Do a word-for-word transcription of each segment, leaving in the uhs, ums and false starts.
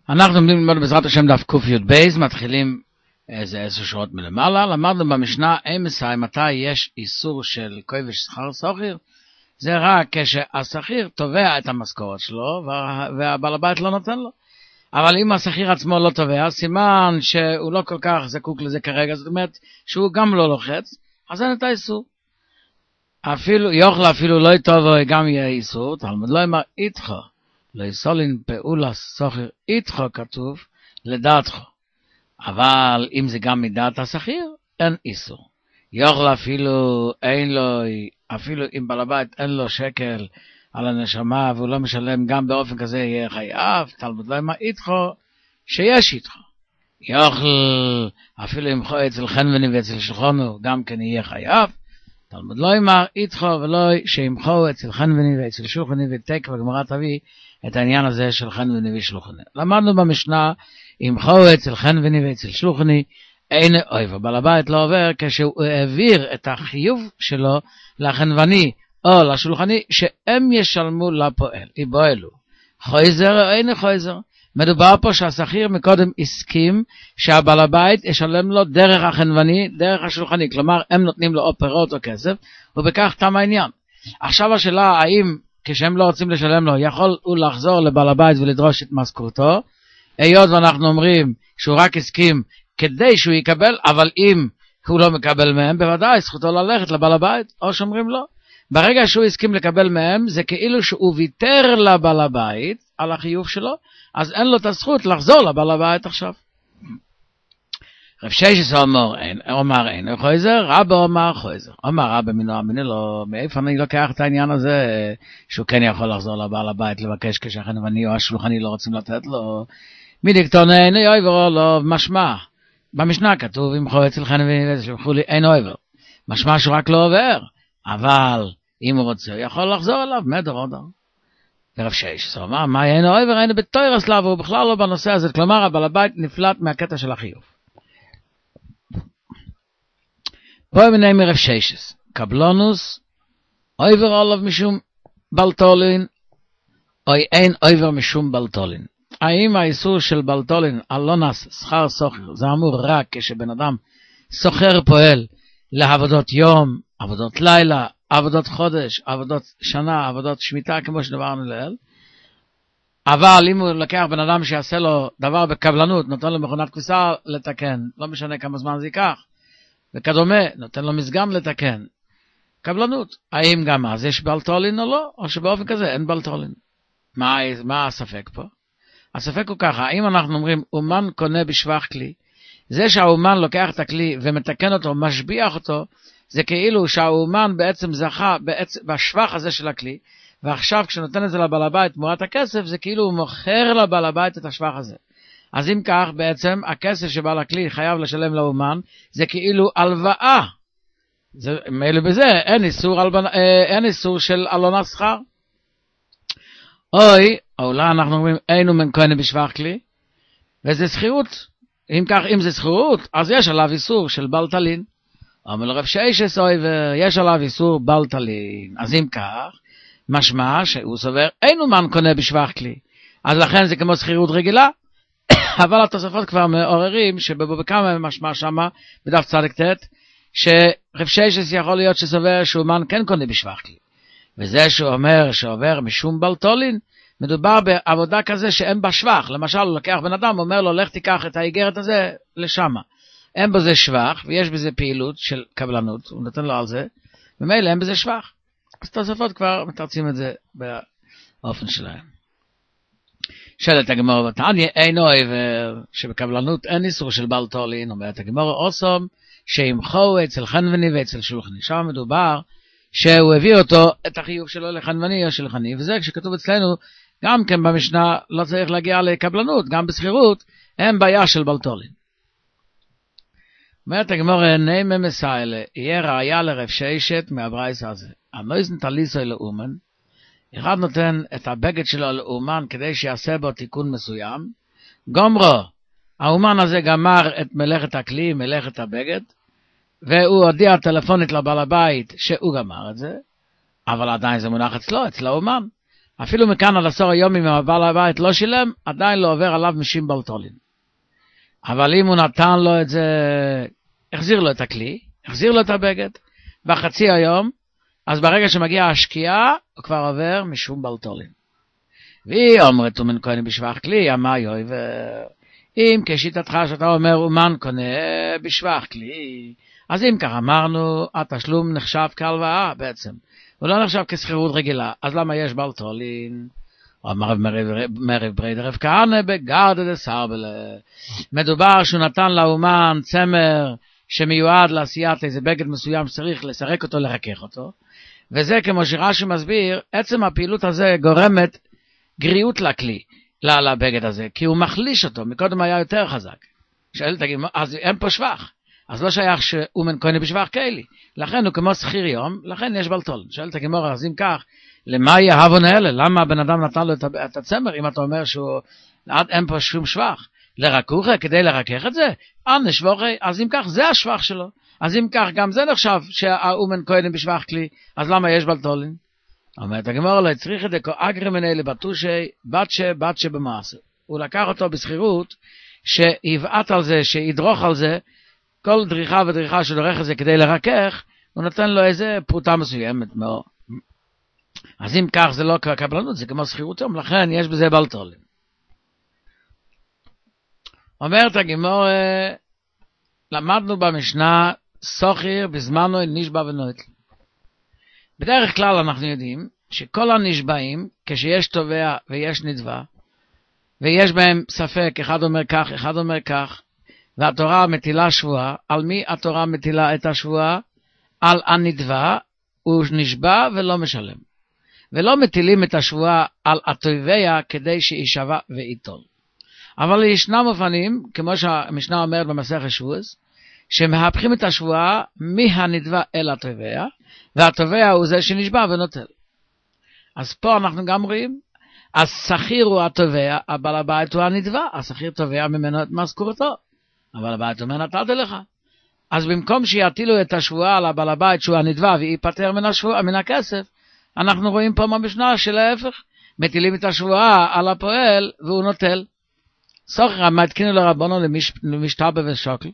אנחנו לומדים ללמוד בעזרת השם דף ק"י, מתחילים איזה עשר שורות מלמעלה. למדנו במשנה אמסאי מתי יש איסור של כובש שכר סוחר, זה רק כשהשכיר תובע את המשכורת שלו והבעל הבית לא נותן לו. אבל אם השכיר עצמו לא תובע, סימן שהוא לא כל כך זקוק לזה כרגע, זאת אומרת שהוא גם לא לוחץ, אז אין את האיסור. אפילו יוכל אפילו לא יטובו גם יהיה איסור, תלמוד לא אמר איתך לא יסולין פעולה סוחר איתך כתוב לדעתך, אבל אם זה גם מדעת השכיר אין איסור. יוכל אפילו אין לו, אפילו אם בעל הבית אין לו שקל על הנשמה והוא לא משלם גם באופן כזה יהיה חייב, תלמוד לא אמר איתך שיש איתך. יוכל אפילו אם חוי אצל חנווני ואצל שולחנו גם כן יהיה חייב, תלמוד לא אמר איתך ולא שימחו אצל חנווני ואצל שולחני ותק, והגמרא תביא את העניין הזה של חנווני ושולחני. למדנו במשנה, ימחו אצל חנווני ואצל שולחני אין אויב, בעל הבית לא עובר כשהוא העביר את החיוב שלו לחנווני או לשולחני שהם ישלמו לפועל, יבואלו חויזר או אין חויזר. מדובר פה שהשכיר מקודם הסכים שהבעל הבית ישלם לו דרך החנווני, דרך השולחני, כלומר הם נותנים לו או פירות או כסף, ובכך תם העניין. עכשיו השאלה האם כשהם לא רוצים לשלם לו יכול הוא לחזור לבעל הבית ולדרוש את משכורתו, היות ואנחנו אומרים שהוא רק הסכים כדי שהוא יקבל, אבל אם הוא לא מקבל מהם בוודאי זכותו ללכת לבעל הבית, או שאומרים לו ברגע שהוא הסכים לקבל מהם זה כאילו שהוא ויתר לבעל הבית על החיוב שלו, אז אין לו את הזכות לחזור לבעל הבית עכשיו. רב ששת אומר אין, אומר אין חויזר, רבא אומר חויזר. אומר רבא מינו אמיני לו, מאיפה אני לוקח את העניין הזה שהוא כן יכול לחזור לבעל הבית לבקש כשהחנווני או השולחני לא רוצים לתת לו? מדיקטון אין אויבר לא משמע. במשנה כתוב אם חוי אצל חנווני ושלחו לי אין אויבר, משמע שהוא רק לא עובר, אבל אם הוא רוצה יכול לחזור אליו מדר עודר. ורב שש אומר מה אין אויבר, אין בתוירס לה, והוא בכלל לא בנושא הזה, כלומר הבעל הבית נפלט מהקטע של החיוב. פה מיני מרב שש קבלונוס אויבר עליו משום בלטולין או אין אויבר משום בלטולין. האם האיסור של בלטולין על לא נס שכר סוחר זה אמור רק כשבן אדם סוחר פועל לעבודות יום, עבודות לילה, עבודות חודש, עבודות שנה, עבודות שמיטה כמו שדברנו לאל, אבל אם הוא לקח בן אדם שיעשה לו דבר בקבלנות, נותן לו מכונת כביסה לתקן, לא משנה כמה זמן זה ייקח, וכדומה, נותן לו מסגם לתקן, קבלנות, האם גם אז יש בלטולין או לא, או שבאופן כזה אין בלטולין? מה, מה הספק פה? הספק הוא ככה, אם אנחנו אומרים אומן קונה בשבח כלי, זה שהאומן לוקח את הכלי ומתקן אותו, משביח אותו, זה כאילו שהאומן בעצם זכה בעצם, בשבח הזה של הכלי, ועכשיו כשנותן את זה לבעל הבית תמורת הכסף, זה כאילו הוא מוכר לבעל הבית את השבח הזה. אז אם כך בעצם הכסף שבעל הכלי חייב לשלם לאומן, זה כאילו הלוואה. זה, מילא בזה אין איסור, על, אין איסור של אלונה שכר. אוי, אולי אנחנו אומרים אין אומן קונה בשבח כלי, וזה שכירות. אם כך, אם זה שכירות, אז יש עליו איסור של בלטלין. אבל רב שש יש עליו איסור בלטלין. אז אם כך, משמע שהוא סובר אין אומן קונה בשבח כלי, אז לכן זה כמו שכירות רגילה. אבל התוספות כבר מעוררים שבבכמה משמע שמה בדף צדק ת' שרב שש יכול להיות שסובר שאומן כן קונה בשבח כלי, וזה שהוא אומר שעובר משום בלטולין, מדובר בעבודה כזה שאין בה שבח. למשל הוא לקח בן אדם, אומר לו לך תיקח את האיגרת הזה לשמה, אין בזה שבח ויש בזה פעילות של קבלנות, הוא נותן לו על זה, ומילא אין בזה שבח. אז תוספות כבר מתרצים את זה באופן שלהם. שאלת הגמרא בתניא אין אויבר, שבקבלנות אין איסור של בלטולין. אומרת הגמרא אוסום שימחו אצל חנווני ואצל שולחני, שם מדובר שהוא הביא אותו את החיוב שלו לחנווני או שולחני, וזה כשכתוב אצלנו גם כן במשנה לא צריך להגיע לקבלנות, גם בסחירות אין בעיה של בלטולין. אומרת הגמרא נימא מסיילה, יהיה ראיה לרב ששת מהברייס הזה, הנויזן תליסוי לאומן, אחד נותן את הבגד שלו לאומן כדי שיעשה בו תיקון מסוים, גומרו, האומן הזה גמר את מלאכת הכלי, מלאכת הבגד, והוא הודיע טלפונית לבעל הבית שהוא גמר את זה, אבל עדיין זה מונח אצלו, אצל האומן. אפילו מכאן על עשור היום אם הבעל הבית לא שילם, עדיין לא עובר עליו משין בלטולין. אבל אם הוא נתן לו את זה, החזיר לו את הכלי, החזיר לו את הבגד, בחצי היום, אז ברגע שמגיע השקיעה, הוא כבר עובר משום בלטולין. והיא אומרת, אומן כהן בשבח כלי, אמר יוי, ואם כשיטתך שאתה אומר, אומן קונה בשבח כלי, אז אם כך אמרנו, התשלום נחשב כהלוואה בעצם. הוא לא נחשב כסחירות רגילה, אז למה יש בלטולין? אמר מרב בריידר רב כהנא בגרדא דסרבלה. מדובר שהוא נתן לאומן צמר שמיועד לעשיית איזה בגד מסוים שצריך לסרק אותו, לרכך אותו. וזה כמו שרש"י מסביר, עצם הפעילות הזה גורמת גריעות לכלי, לבגד הזה, כי הוא מחליש אותו, מקודם היה יותר חזק. שאל תגיד, אז אין פה שבח. אז לא שייך שאומן כהן בשבח כלי. לכן הוא כמו שכיר יום, לכן יש בלטולין. שאל תגיד, אז אם כך, למה יהבון האלה? למה הבן אדם נתן לו את הצמר, אם אתה אומר שהוא, אין פה שום שבח? לרכוכה, כדי לרכך את זה? אנא שבוכי, אז אם כך, זה השבח שלו. אז אם כך, גם זה נחשב שהאומן כהן בשבח כלי, אז למה יש בלטולין? אומרת הגמרא, לא צריך את זה כאגרי מנהל לבטושי, בתשה, בתשה במעשה. הוא לקח אותו בסחירות, שיבעט על זה, שידרוך על זה, כל דריכה ודריכה שדורך את זה כדי לרכך, הוא נותן לו איזה פרוטה מסוימת מאוד. אז אם כך זה לא קבלנות, זה כמו סחירות יום, לכן יש בזה בלטולין. אומרת הגמרא, למדנו במשנה, סוחיר בזמנו נשבע ונוטל. בדרך כלל אנחנו יודעים שכל הנשבעים, כשיש תובע ויש נתבע, ויש בהם ספק, אחד אומר כך, אחד אומר כך, והתורה מטילה שבועה, על מי התורה מטילה את השבועה? על הנתבע, הוא נשבע ולא משלם. ולא מטילים את השבועה על התובע כדי שישבע ויטול. אבל ישנם אופנים, כמו שהמשנה אומרת במסכת שבועות, שמהפכים את השבועה מהנתבע אל התובע, והתובע הוא זה שנשבע ונוטל. אז פה אנחנו גם רואים, השכיר הוא התובע, הבעל הבית הוא הנתבע, השכיר תובע ממנו את משכורתו, הבעל הבית אומר נתתי לך. אז במקום שיטילו את השבועה על הבעל הבית שהוא הנתבע וייפטר מן השבועה, מן הכסף, אנחנו רואים פה במשנה שלהפך, מטילים את השבועה על הפועל והוא נוטל. סוחר מתקינו לרבנו למשתבע ושוקל.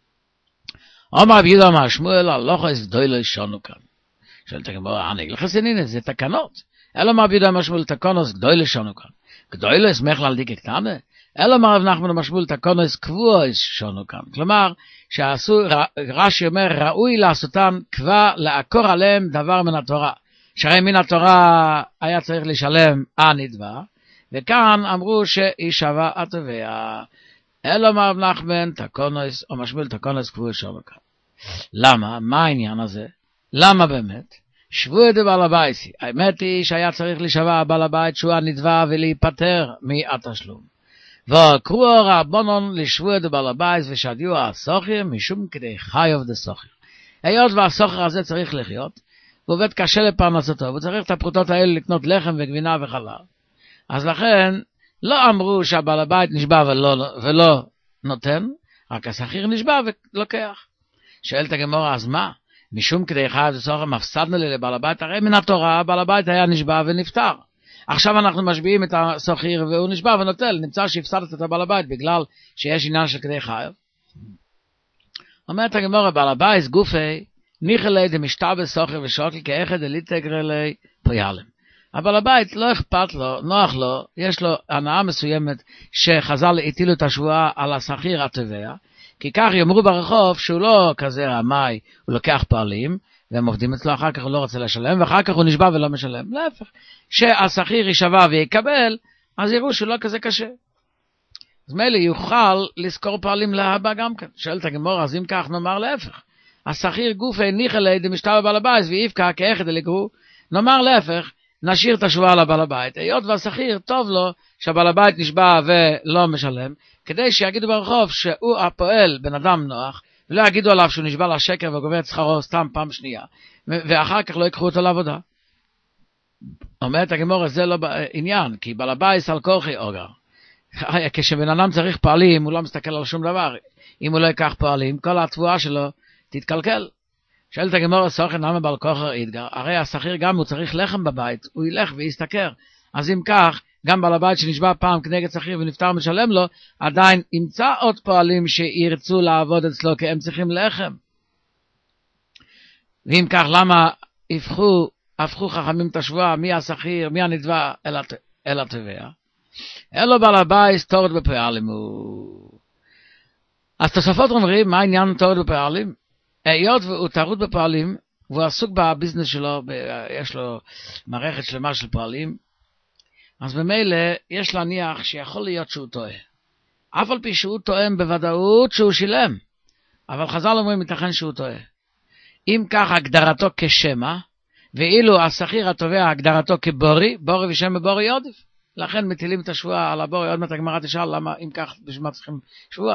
אומר רבי יהודה אמר שמואל, הלכה גדולה שונו כאן. שואלת הגמרא, אני אגיד לך סנינא, זה תקנות. אלא אמר רבי יהודה אמר שמואל, תקנוס גדולה שונו כאן. גדולה סמך להלדיק קטנה. אלא אמר רב נחמן אמר שמואל, תקנוס קבוע שונו כאן. כלומר, שעשו, רש"י אומר, ראוי לעשותן קבע לעקור עליהם דבר מן התורה. שהרי מן התורה היה צריך לשלם הנתבע, וכאן אמרו שהיא שווה התובע. אלא אמר רב נחמן, תקנוס, או משמואל תקנוס קבוע שונו כאן. למה? מה העניין הזה? למה באמת? שבועה דבעל הבית. האמת היא שהיה צריך לשבע הבעל הבית שהוא הנתבע ולהיפטר מהתשלום. וקראו רבנן לשבועה דבעל הבית ושדיעו הסוחר משום כדי חיוב דסוחר. היות והסוחר הזה צריך לחיות, הוא עובד קשה לפרנסתו, הוא צריך את הפרוטות האלה לקנות לחם וגבינה וחלב. אז לכן לא אמרו שהבעל הבית נשבע ולא, ולא נותן, רק השכיר נשבע ולוקח. שואלת הגמרא, אז מה? משום כדי חייב דסוחר מפסדנו לי לבעל הבית, הרי מן התורה בעל הבית היה נשבע ונפטר. עכשיו אנחנו משביעים את הסוחר והוא נשבע ונוטל, נמצא שהפסדת את הבעל הבית בגלל שיש עניין של כדי חייב. אומרת הגמרא, בעל הבית גופי ניחלי דמשתבע סוחר ושוקל כאחד אליטגרלי פויאלם. הבעל הבית לא אכפת לו, נוח לו, יש לו הנאה מסוימת שחז"ל הטילו את השבועה על השכיר התובע, כי כך יאמרו ברחוב שהוא לא כזה רמאי, הוא לוקח פועלים, והם עובדים אצלו, אחר כך הוא לא רוצה לשלם, ואחר כך הוא נשבע ולא משלם. להפך, שהשכיר יישבע ויקבל, אז יראו שהוא לא כזה קשה. אז מילא יוכל לזכור פועלים להבא גם כן. שואלת הגמרא, אז אם כך נאמר להפך. השכיר גופי ניחלי דמשתבע בעל הבית, ויבקע כאחד דלגרו, נאמר להפך, נשאיר את השבועה לבעל הבית. היות והשכיר טוב לו שהבעל הבית נשבע ולא משלם, כדי שיגידו ברחוב שהוא הפועל בן אדם נוח, ולא יגידו עליו שהוא נשבע לשקר וגובה את שכרו סתם פעם שנייה, ואחר כך לא יקחו אותו לעבודה. אומרת הגמרא, זה לא עניין, כי בעל הבית על כורחי אוגר. כשבן אדם צריך פועלים, הוא לא מסתכל על שום דבר. אם הוא לא ייקח פועלים, כל התבואה שלו תתקלקל. שואלת הגמרא, סוחר למה בעל כורחי יתגר? הרי השכיר גם הוא צריך לחם בבית, הוא ילך ויסתכר. אז אם כך, גם בעל הבית שנשבע פעם כנגד שכיר ונפטר משלם לו, עדיין ימצא עוד פועלים שירצו לעבוד אצלו, כי הם צריכים לחם. ואם כך, למה הפכו, הפכו חכמים את השבועה, מי השכיר, מי הנדבה, אל התובע? אלו בעל הבית תורת בפועלים הוא. אז תוספות אומרים, מה העניין תורת בפועלים? היות והוא תורת בפועלים, והוא עסוק בביזנס שלו, יש לו מערכת שלמה של פועלים, אז במילא יש להניח שיכול להיות שהוא טועה. אף על פי שהוא טועם בוודאות שהוא שילם, אבל חז"ל אומרים ייתכן שהוא טועה. אם כך הגדרתו כשמה, ואילו השכיר התובע הגדרתו כבורי, בורי ושם בבורי עודף. לכן מטילים את השבועה על הבורי. עוד מעט הגמרא תשאל למה אם כך בשביל מה צריכים שבועה.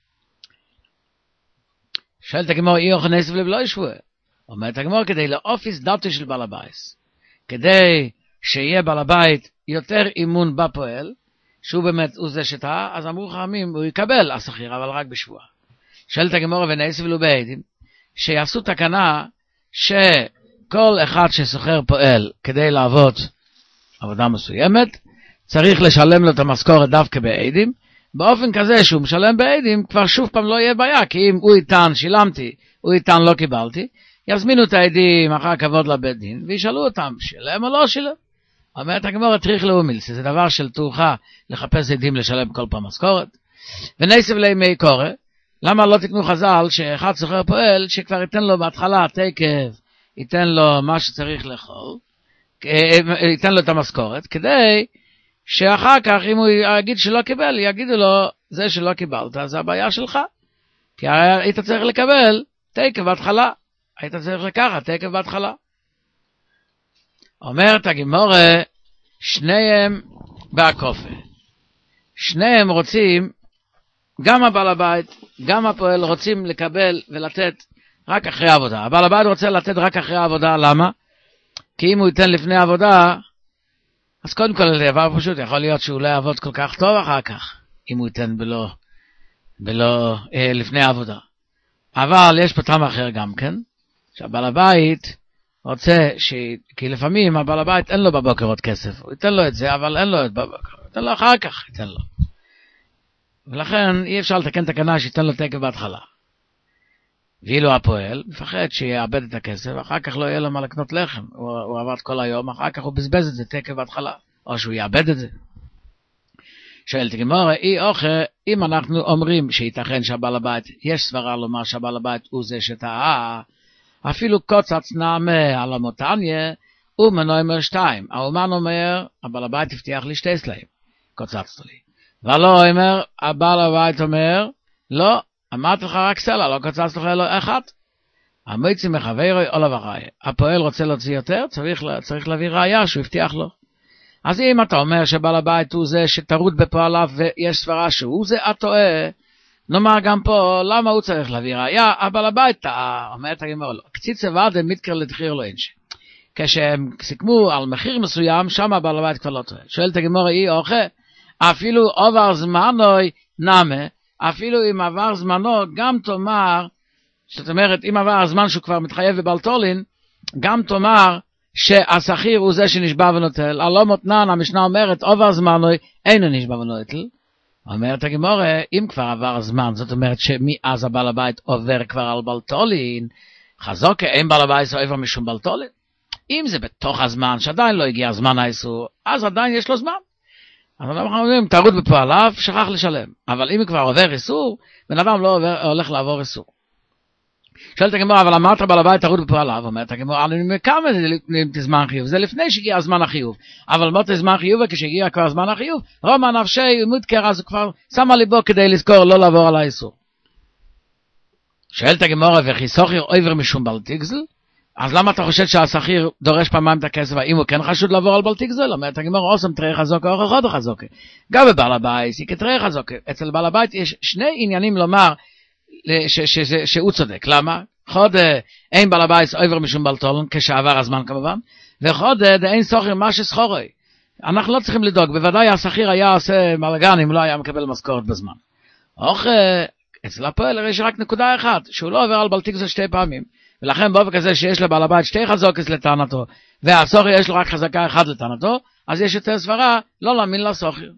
שואלת הגמרא, אי אוכל נסף לב לא ישבועה. אומרת הגמרא, כדי לאופיס דתו של בעל הבית, כדי שיהיה בעל הבית יותר אימון בפועל, שהוא באמת הוא זה שטעה, אז אמרו חכמים, הוא יקבל השכיר, אבל רק בשבועה. שואלת הגמרא, ונסף לו בעדים, שיעשו תקנה שכל אחד שסוחר פועל כדי לעבוד עבודה מסוימת, צריך לשלם לו את המשכורת דווקא בעדים, באופן כזה שהוא משלם בעדים, כבר שוב פעם לא יהיה בעיה, כי אם הוא איתן שילמתי, הוא איתן לא קיבלתי, יזמינו את העדים אחר כבוד לבית דין, וישאלו אותם, שילם או לא שילם. אומרת הגמרא, צריך לאומילס, זה דבר של תורך לחפש עדים לשלם כל פעם משכורת. ונסף לימי קורא, למה לא תקנו חז"ל שאחד סוחר פועל, שכבר ייתן לו בהתחלה תקף, ייתן לו מה שצריך לאכול, ייתן לו את המשכורת, כדי שאחר כך אם הוא יגיד שלא קיבל, יגידו לו, זה שלא קיבלת, זה הבעיה שלך. כי היית צריך לקבל תקף בהתחלה, היית צריך לקחת תקף בהתחלה. אומרת הגמרא, שניהם בהקופה. שניהם רוצים, גם הבעל הבית, גם הפועל רוצים לקבל ולתת רק אחרי העבודה. הבעל הבית רוצה לתת רק אחרי העבודה, למה? כי אם הוא ייתן לפני העבודה, אז קודם כל זה דבר פשוט, יכול להיות שהוא לא יעבוד כל כך טוב אחר כך, אם הוא ייתן בלא, בלא אה, לפני העבודה. אבל יש פה טעם אחר גם כן, שהבעל הבית רוצה, ש... כי לפעמים הבעל הבית אין לו בבוקר עוד כסף, הוא ייתן לו את זה, אבל אין לו את בבוקר, הוא ייתן לו אחר כך, ייתן לו. ולכן אי אפשר לתקן תקנה שייתן לו תקף בהתחלה. ואילו הפועל מפחד שיאבד את הכסף, אחר כך לא יהיה לו מה לקנות לחם, הוא, הוא עבד כל היום, אחר כך הוא בזבז את זה תקף בהתחלה, או שהוא יאבד את זה. שואלת הגמרא, אי אוכל, אם אנחנו אומרים שייתכן שהבעל הבית, יש סברה לומר שהבעל הבית הוא זה שטעה, אפילו קוצץ נעמה על המותניה, ומנו אומר שתיים. האומן אומר, הבעל הבית הבטיח לי שתי סלעים, קוצצת לי. ולא אומר, הבעל הבית אומר, לא, אמרת לך רק סלע, לא קוצצת לך אלו אחד. המויצי מחברי או לבחי. הפועל רוצה להוציא יותר, צריך, צריך להביא ראיה שהוא הבטיח לו. אז אם אתה אומר שבעל הבית הוא זה שטרוד בפועליו ויש סברה שהוא זה הטועה, נאמר גם פה, למה הוא צריך להביא ראיה? הבעל הבית טעה, אומרת הגמרא לא. קציץ ועד מתקר לדחיר לו אינשי. כשהם סיכמו על מחיר מסוים, שם הבעל הבית כבר לא טועה. שואלת הגמרא, אי אוכל, אפילו עובר זמנוי נמה, אפילו אם עבר זמנו, גם תאמר, זאת אומרת, אם עבר הזמן שהוא כבר מתחייב בבלטולין, גם תאמר שהשכיר הוא זה שנשבע ונוטל. הלא מותנן, המשנה אומרת, עובר זמנוי, אינו נשבע ונוטל. אומרת הגמרא, אם כבר עבר הזמן, זאת אומרת שמאז הבעל הבית עובר כבר על בלטולין, חזוקה, אין בעל הבית עובר משום בלטולין. אם זה בתוך הזמן, שעדיין לא הגיע הזמן האיסור, אז עדיין יש לו זמן. אז אנחנו אומרים, תרוד בפועליו, שכח לשלם. אבל אם כבר עובר איסור, בן אדם לא עובר, הולך לעבור איסור. שואלת הגמרא, אבל אמרת בעל הבית תרוד בפועליו, אומרת הגמרא, אני מכמה זה זמן חיוב, זה לפני שהגיע הזמן החיוב. אבל מות זמן חיוב, וכשהגיע כבר זמן החיוב, רומא נפשי מותקר, אז הוא כבר שם על ליבו כדי לזכור לא לעבור על האיסור. שואלת הגמרא, וכי סוחר עובר משום בלטיגזל? אז למה אתה חושב שהשכיר דורש פעמיים את הכסף, האם הוא כן חשוד לעבור על בלטיגזל? אומרת הגמרא, עושם תרי חזוקה או חודו חזוקה. גם בבעל הבית, היא כתרי חזוקה. אצל בעל הבית יש שני עניינים לומר ש- ש- ש- שהוא צודק. למה? חוד אין בעל הבית עובר משום בלטולן, כשעבר הזמן כמובן, וחוד אין סוחר מה שסחורי. אנחנו לא צריכים לדאוג, בוודאי השכיר היה עושה מלגן אם לא היה מקבל משכורת בזמן. אוכל, אצל הפועל יש רק נקודה אחת, שהוא לא עובר על בלטיגזל שתי פעמים. ולכן באופן כזה שיש לבעל הבית שתי חזוקס לטענתו, והסוחר יש לו רק חזקה אחת לטענתו, אז יש יותר סברה לא להאמין לסוחר.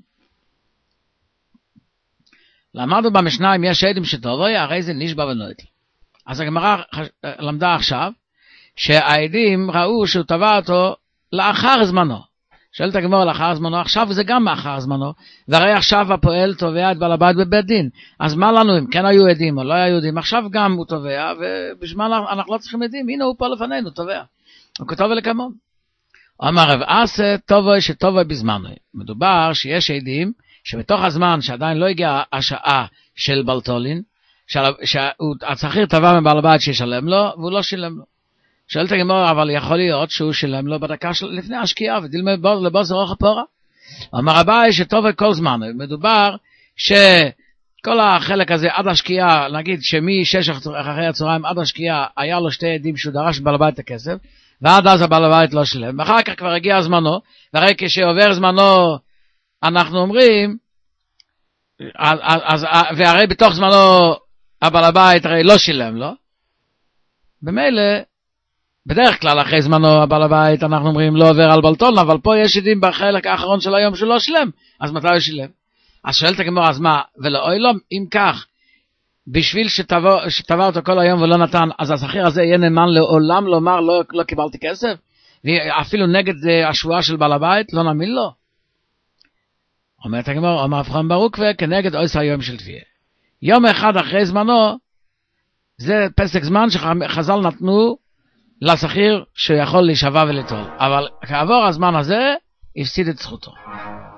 למדנו במשנה אם יש עדים שטובוי, הרי זה נשבע ונוטל. אז הגמרא למדה עכשיו, שהעדים ראו שהוא תבע אותו לאחר זמנו. שואלת הגמרא לאחר זמנו, עכשיו זה גם מאחר זמנו, והרי עכשיו הפועל תובע את בעל הבית בבית דין. אז מה לנו אם כן היו עדים או לא היו עדים? עכשיו גם הוא תובע, ובשביל אנחנו לא צריכים עדים, הנה הוא פה לפנינו, תובע. הוא כתוב לכמון. אמר רב אסא טובוי שטובוי בזמנו. מדובר שיש עדים שבתוך הזמן שעדיין לא הגיעה השעה של בלטולין, שהשכיר תבע מבעל הבית שישלם לו, והוא לא שילם לו. שואלת הגמרא, אבל יכול להיות שהוא שילם לו בדקה של לפני השקיעה, ודילמה לבוס ארוך הפורה. אמר אביי שטובוי כל זמן. מדובר שכל החלק הזה עד השקיעה, נגיד שמי-שש אחרי הצהריים עד השקיעה, היה לו שתי עדים שהוא דרש מבעל הבית את הכסף, ועד אז הבעל הבית לא שילם. ואחר כך כבר הגיע זמנו, והרי כשעובר זמנו, אנחנו אומרים, אז, אז, והרי בתוך זמנו הבעל הבית הרי לא שילם לו, במילא, בדרך כלל אחרי זמנו הבעל הבית אנחנו אומרים לא עובר על בלטון, אבל פה יש עדים בחלק האחרון של היום שהוא לא שילם, אז מתי הוא שילם? אז שואלת הגמרא, אז מה, ולאוי לו, אם כך, בשביל שתבע, שתבע אותו כל היום ולא נתן, אז השכיר הזה יהיה נאמן לעולם לומר לא, לא קיבלתי כסף, ואפילו נגד השבועה של בעל הבית לא נאמין לו. אומרת הגמרא, אומר אברהם ברוך וכנגד עושה היום של תביעה. יום אחד אחרי זמנו, זה פסק זמן שחז"ל נתנו לשכיר שיכול להישבע ולטול. אבל כעבור הזמן הזה, הפסיד את זכותו.